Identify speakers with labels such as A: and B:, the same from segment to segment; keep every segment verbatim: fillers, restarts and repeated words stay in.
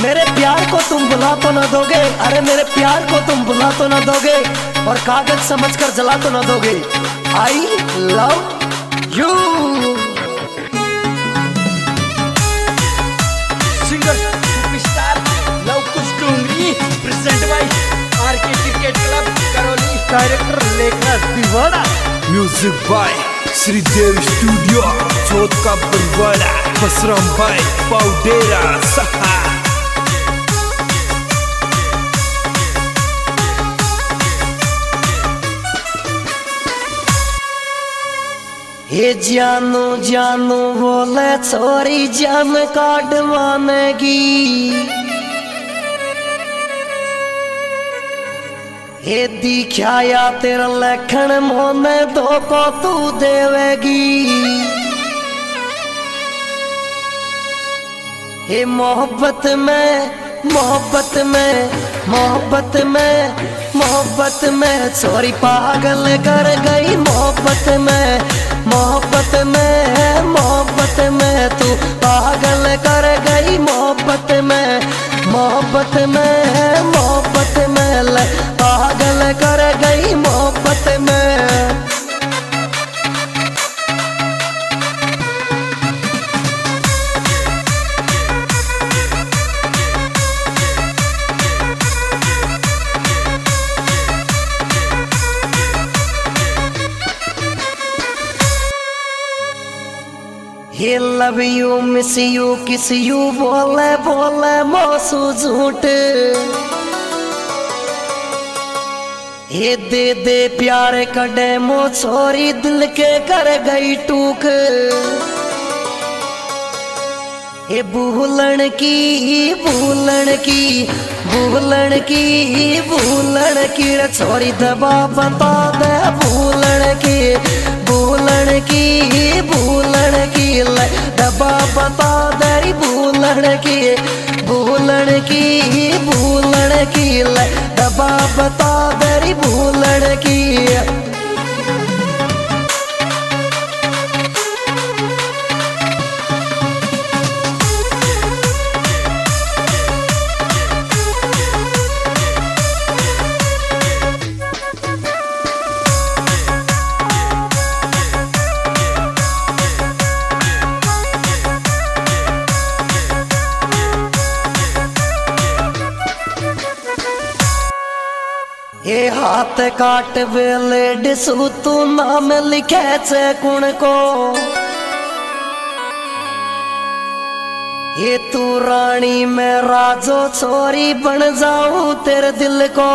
A: मेरे प्यार को तुम बुला तो न दोगे, अरे मेरे प्यार को तुम बुला तो न दोगे और कागज समझकर जला तो न दोगे। I love you.
B: Singer superstar Luv Kush Dungri present by RK cricket club Karauli.
A: Director Lekhraj Diwara.
C: Music by Shridev studio Chauth ka Barwara. Basram भाई पाउडेरा सहा।
A: हे जानू जानू बोले छोरी जान काटवानेगी। हे दिखाया तेरा लखन मोने दो को तू देवेगी। हे मोहब्बत में मोहब्बत में मोहब्बत में मोहब्बत में छोरी पागल कर गई। मोहब्बत में मोहब्बत में मोहब्बत में तू पागल कर गई। मोहब्बत में मोहब्बत में मोहब्बत में पागल कर गई। मोहब्बत में hey love you miss you kiss you बोले बोले मौसू झूठ। हे दे दे प्यार कड़े मो छोरी दिल के कर गई टूक। हे भूलन की भूलन की भूलन की भूलन की छोरी दबा बता दे। भूलन की भूलन की भूलन की दबा बता दे। भूलन की भूलन की भूलन की दबा बता दे। भूलन की ये हाथ काट वेले डिसू तू नाम लिखे छे कुण को। ये तू रानी में राजो छोरी बन जाऊं तेरे दिल को।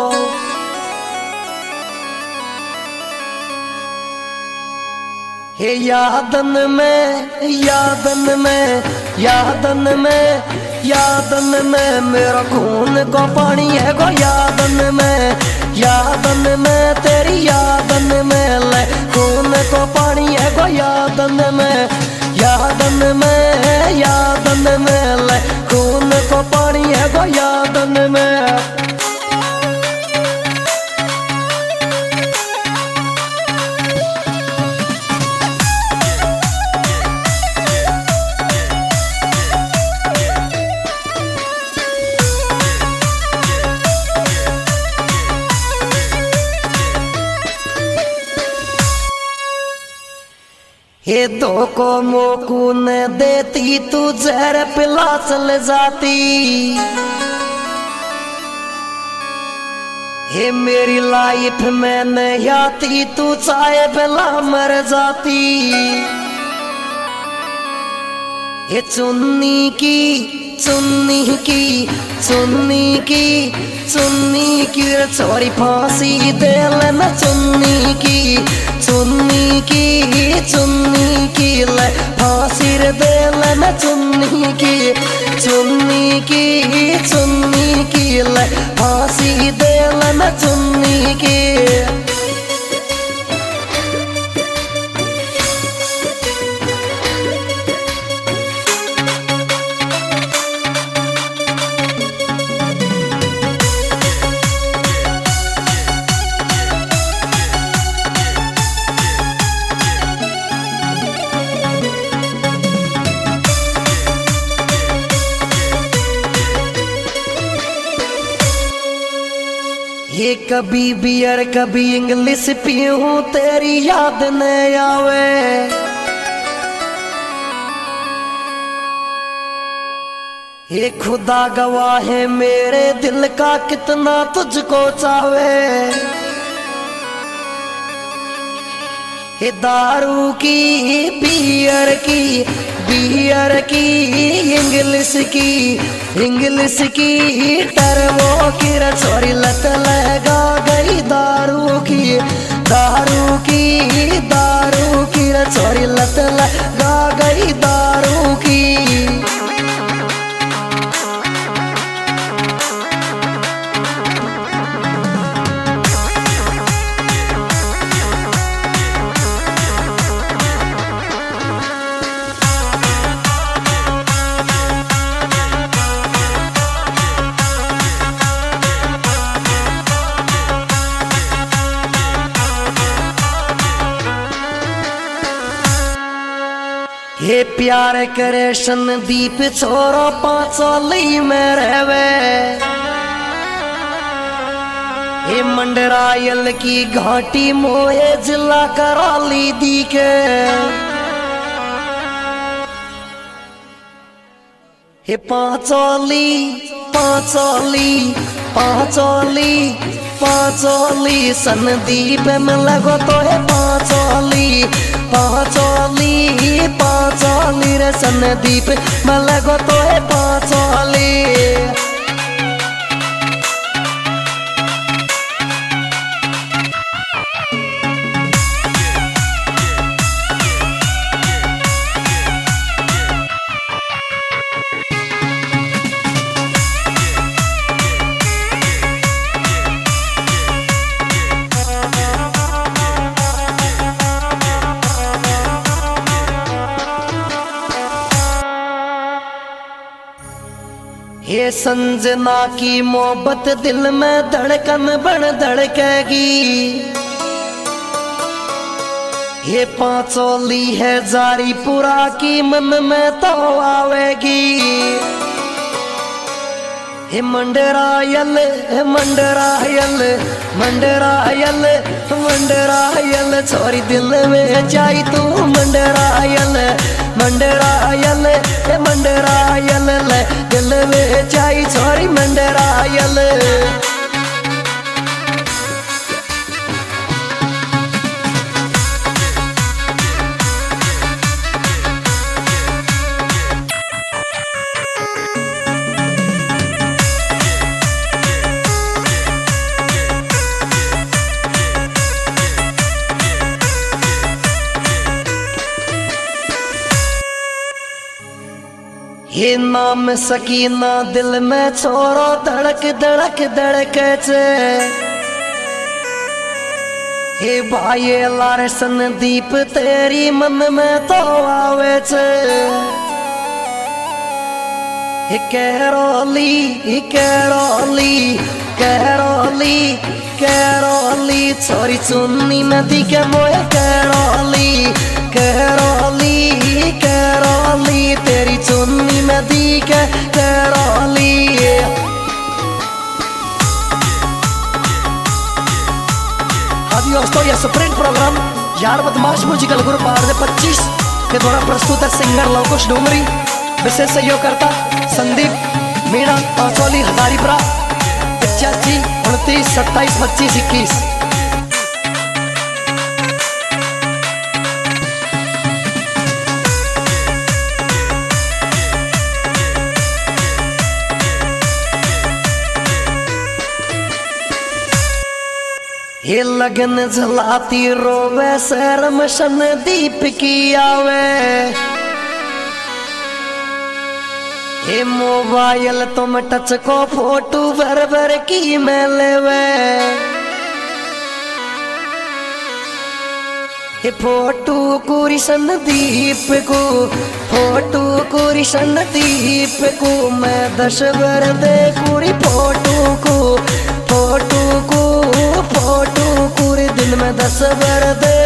A: हे यादन में यादन में यादन में यादन में मेरा खून को पानी है गो। यादन में यादन में तेरी यादन में ले खून को पानी है गो। यादन में यादन में यादन में ले खून को पानी है गो। यादन में हे दो को मोकू न देती तू जहर पिला चल जाती। हे मेरी लाइफ में नहीं आती तू चाहे पिला मर जाती। हे चुन्नी की चुन्नी की चुन्नी की चुन्नी की छोरी फांसी दे लेना। चुन्नी की चुन्नी की चुन्नी की ले फांसी दे लेना। चुन्नी की चुन्नी की चुन्नी की ले फांसी दे लेना। चुन्नी की ये कभी बियर कभी इंग्लिश पीऊं तेरी याद न आवे। ये खुदा गवाह है मेरे दिल का कितना तुझको चावे। ये दारू की बियर की बियर की इंग्लिश की इंग्लिश की टर्बो की रचोरी लत लगा गई दारू की दारू की दारू की रचोरी लत लगा गई दारू की। ये प्यार करे संदीप छोरो पांचोली में रहवे। ये मंडरायल की घाटी मोहे जिला कराली दी के। ये पांचोली पांचोली पांचोली पांचोली संदीप में लगो तो है पांचोली पांचोली पांचोली रे संदीप में लगो तो है पांचोली। ये संजना की मोहब्बत दिल में धड़कन बन धड़केगी। ये पांचोली है जारी पुरा की मन में तो आवेगी। हे मंडरायल हे मंडरायल मंडरायल मंडरायल छोरी दिल में जाई तू मंडरायल मंडरायल हे मंडरायल ले दिल में जाई छोरी मंडरायल। ये नाम सकीना दिल में छोरो धड़क धड़क धड़के छे। हे भाई लारे संदीप तेरी मन में तो आवे छे। हे कैरोली हे कैरोली कैरोली कैरोली छोरी चुन्नी नदी के मोए कैरोली कैरोली कैरोली तेरी चुन्नी नदी के कैरोली। हाँ दोस्तों ये स्प्रिंट प्रोग्राम यार बदमाश म्यूजिकल ग्रुप आर पच्चीस के द्वारा प्रस्तुत है सिंगर लवकुश डूमरी। विशेष सहयोग करता संदीप मीणा पांचोली हजारीपुरा पचासी उनतीस सत्ताईस पच्चीस इक्कीस। ये लगन जलाती रोवे शर्म संदीप की आवे। ये मोबाइल तुम टच को फोटो भर भर की में लेवे। ये फोटो कुरी संदीप को फोटो कुरी संदीप को मैं दस भर दे कुरी फोटो को फोटो को फोटो पूरे दिन में दस बार दे